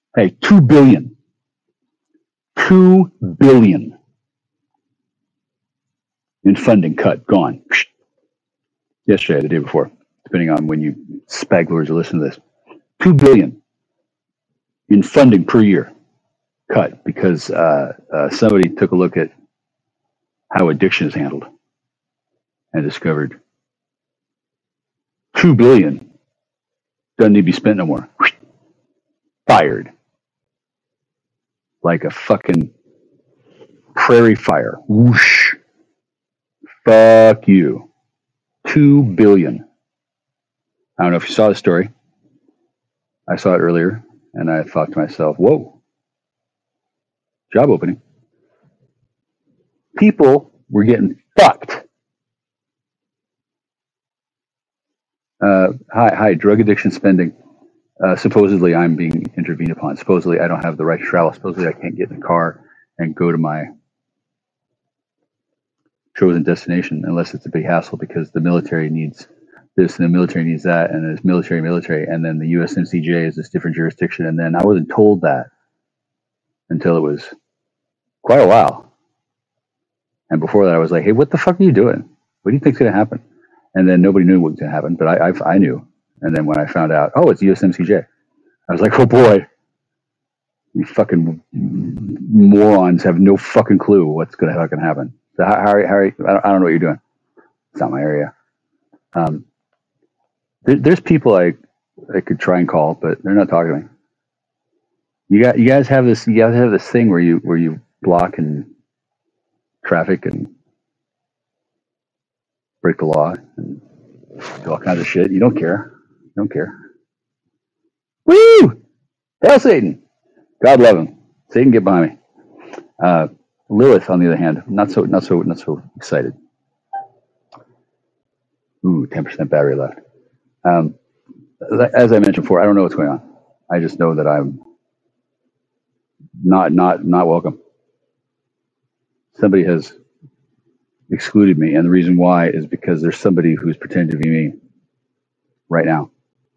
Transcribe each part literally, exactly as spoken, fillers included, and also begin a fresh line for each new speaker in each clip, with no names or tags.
Hey, two billion. Two billion in funding cut, gone. Yesterday, the day before, depending on when you spaglers are listening to this. Two billion in funding per year cut because uh, uh, somebody took a look at how addiction is handled and discovered two billion doesn't need to be spent no more. Fired like a fucking prairie fire. Whoosh. Fuck you. Two billion. I don't know if you saw the story. I saw it earlier and I thought to myself, whoa, job opening. People were getting fucked. Uh, hi, hi, drug addiction spending. Uh, supposedly I'm being intervened upon. Supposedly I don't have the right to travel. Supposedly I can't get in the car and go to my chosen destination unless it's a big hassle because the military needs this and the military needs that and there's military, military, and then the U S M C J is this different jurisdiction. And then I wasn't told that until it was quite a while. And before that I was like, hey, what the fuck are you doing? What do you think's going to happen? And then nobody knew what was going to happen, but I, I I knew. And then when I found out, oh, it's U S M C J, I was like, oh boy, you fucking morons have no fucking clue what's going to fucking happen. So how, how, how I, don't, I don't know what you're doing. It's not my area. Um, there, there's people I I could try and call, but they're not talking to me. You got you guys have this you guys have this thing where you where you block and traffic and break the law and do all kinds of shit. You don't care. You don't care. Woo! Hail Satan! God love him. Satan, get behind me. Uh, Lilith, on the other hand, not so not so not so excited. Ooh, ten percent battery left. Um, as I mentioned before, I don't know what's going on. I just know that I'm not not not welcome. Somebody has excluded me, and the reason why is because there's somebody who's pretending to be me right now,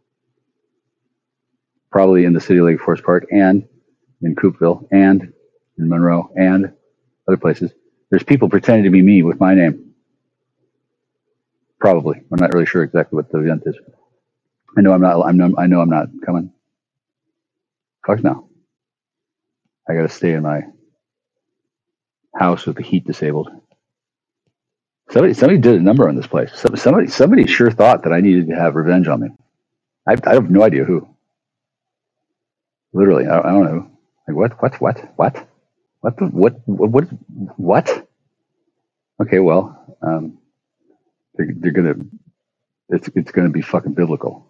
probably in the city of Lake Forest Park and in Coopville and in Monroe and other places. There's people pretending to be me with my name. Probably, I'm not really sure exactly what the event is. I know I'm not. I'm. I know I'm not coming. Fuck no. I got to stay in my house with the heat disabled. Somebody, somebody did a number on this place. Somebody, somebody sure thought that I needed to have revenge on me. I, I have no idea who. Literally, I, I don't know. Like what? What? What? What? What? The, what? What? What? What? Okay, well, um, they're, they're gonna. It's it's gonna be fucking biblical.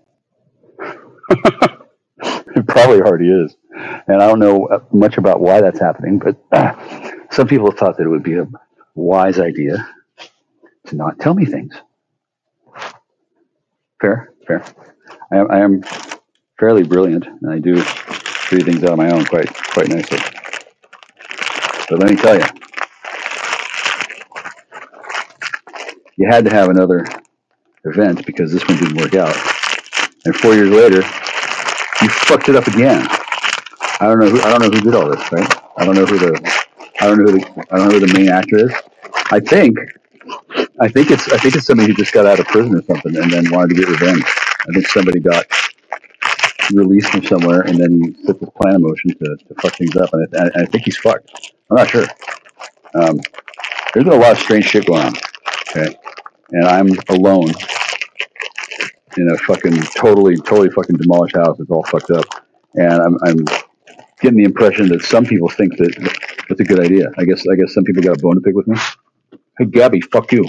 It probably already is, and I don't know much about why that's happening. But uh, some people thought that it would be a wise idea to not tell me things. Fair, fair. I am, I am fairly brilliant, and I do figure things out on my own quite quite nicely. But let me tell you, you had to have another event because this one didn't work out. And four years later, you fucked it up again. I don't know who I don't know who did all this, right? I don't know who the I don't know who the I don't know who the main actor is. I think I think it's I think it's somebody who just got out of prison or something and then wanted to get revenge. I think somebody got released from somewhere and then he set this plan in motion to, to fuck things up. And I, I think he's fucked. I'm not sure. Um, there's been a lot of strange shit going on. Okay, and I'm alone in a fucking totally totally fucking demolished house. It's all fucked up, and I'm I'm getting the impression that some people think that that's a good idea. I guess I guess some people got a bone to pick with me. Hey, Gabby, fuck you.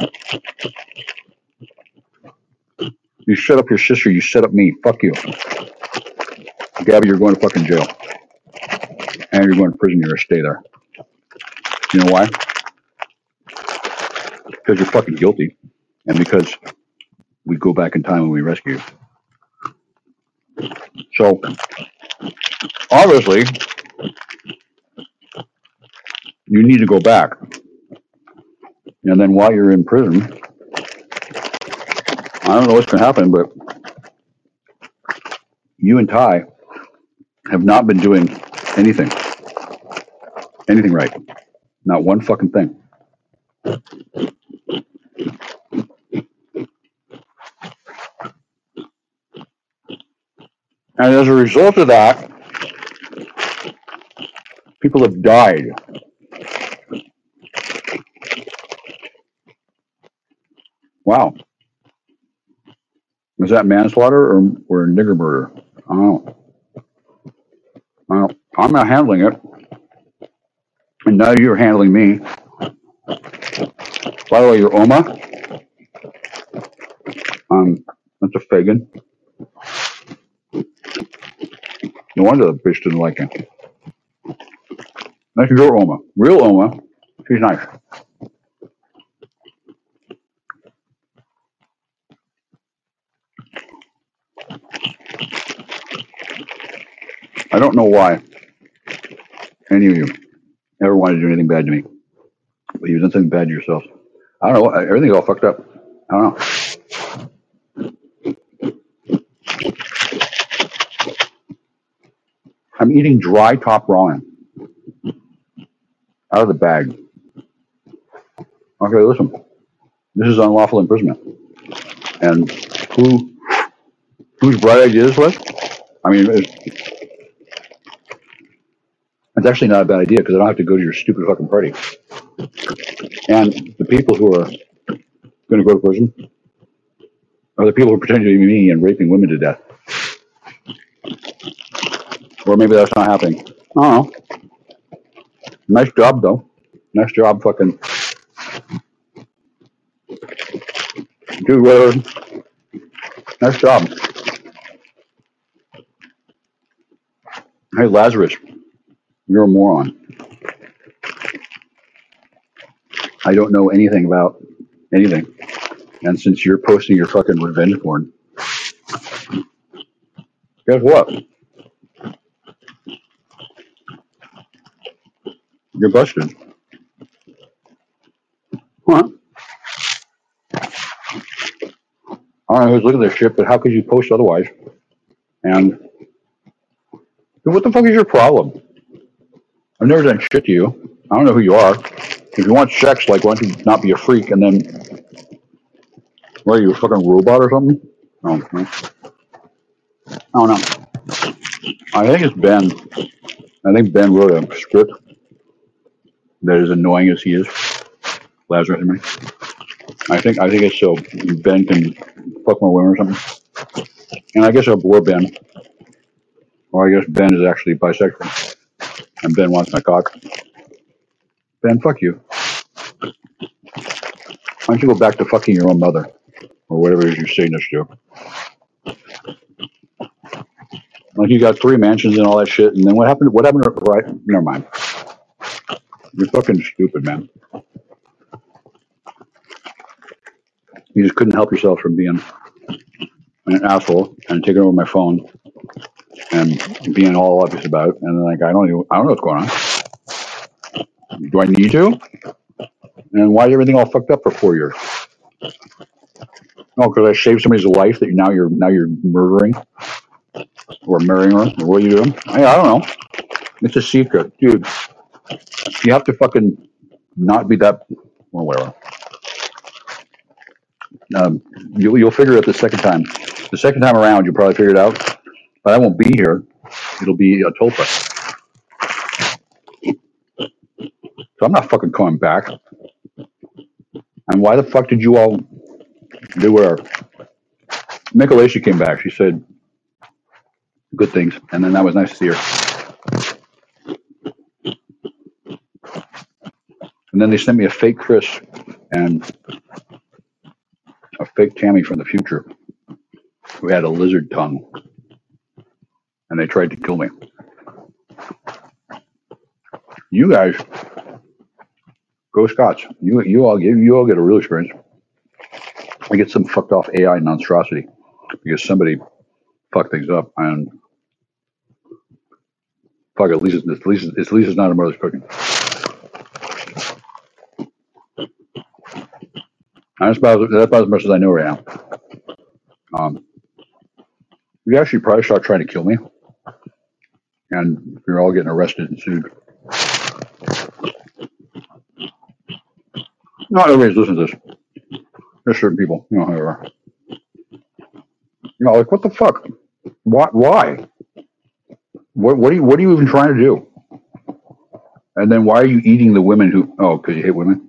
You shut up your sister. You shut up me. Fuck you. Gabby, you're going to fucking jail. And you're going to prison. You're going to stay there. You know why? Because you're fucking guilty. And because we go back in time when we rescue you. So, obviously, you need to go back. And then while you're in prison, I don't know what's going to happen, but you and Ty have not been doing anything, anything right. Not one fucking thing. And as a result of that, people have died. Wow. Is that manslaughter or, or nigger murder? I don't know. Well, I'm not handling it. And now you're handling me. By the way, you're Oma. Um, that's a Fagin. No wonder the bitch didn't like him. That's your Oma. Real Oma. She's nice. I don't know why any of you ever wanted to do anything bad to me. But you've done something bad to yourself. I don't know. Everything's all fucked up. I don't know. I'm eating dry top ramen out of the bag. Okay, listen. This is unlawful imprisonment. And who whose bright idea this was? I mean, it's, it's actually not a bad idea because I don't have to go to your stupid fucking party. And the people who are going to go to prison are the people who pretend to be me and raping women to death. Or maybe that's not happening. I don't know. Nice job, though. Nice job, fucking. Dude, whatever. Nice job. Hey, Lazarus, you're a moron. I don't know anything about anything. And since you're posting your fucking revenge porn, guess what? You're busted. Huh? I don't know who's looking at this shit, but how could you post otherwise? And dude, what the fuck is your problem? I've never done shit to you. I don't know who you are. If you want sex, like, why don't you not be a freak and then, what are you, a fucking robot or something? Oh, no. I don't know. I think it's Ben. I think Ben wrote a script that is annoying as he is. Lazarus, I mean. I think I think it's so Ben can fuck more women or something. And I guess I'll bore Ben. Or I guess Ben is actually bisexual. And Ben wants my cock. Ben, fuck you. Why don't you go back to fucking your own mother? Or whatever it is you're saying this to. Like you got three mansions and all that shit, and then what happened? What happened? To, right? Never mind. You're fucking stupid, man. You just couldn't help yourself from being an asshole and taking over my phone and being all obvious about it. And then like I don't even I don't know what's going on. Do I need to? And why is everything all fucked up for four years? Oh, because I saved somebody's life that now you're now you're murdering or marrying her. Or what are you doing? Hey, I don't know. It's a secret, dude. You have to fucking not be that or whatever. Um, you'll, you'll figure it the second time. The second time around, you'll probably figure it out. But I won't be here. It'll be a tulpa. So I'm not fucking coming back. And why the fuck did you all do whatever? Michelacci came back. She said good things. And then that was nice to see her. And then they sent me a fake Chris and a fake Tammy from the future who had a lizard tongue. And they tried to kill me. You guys, go Scots. You you all get you all get a real experience. I get some fucked off A I monstrosity because somebody fucked things up and fuck at least it's, at least at least it's not a mother's cooking. That's about that's about as much as I know right now. Um, you actually probably start trying to kill me. and you're all getting arrested and sued. Not everybody's listening to this. There's certain people, you know, who are, you know, like what the fuck? Why? Why? What? What are you? What are you even trying to do? And then why are you eating the women who? Oh, because you hate women.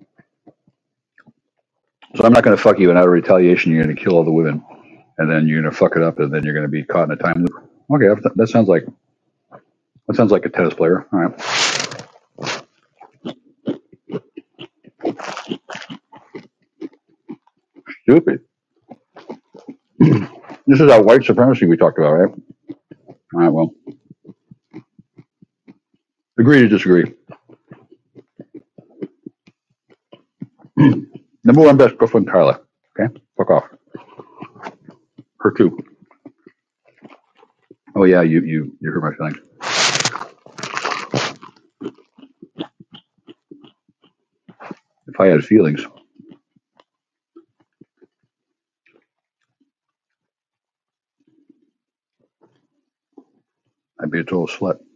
So I'm not going to fuck you, and out of retaliation, you're going to kill all the women, and then you're going to fuck it up, and then you're going to be caught in a time loop. Okay, that, that sounds like that sounds like a tennis player. All right. Stupid. This is that white supremacy we talked about, right? All right. Well, agree to disagree. Number one best girlfriend, Carla. Okay, fuck off. Her too. Oh yeah, you you you hurt my feelings. If I had feelings, I'd be a total slut.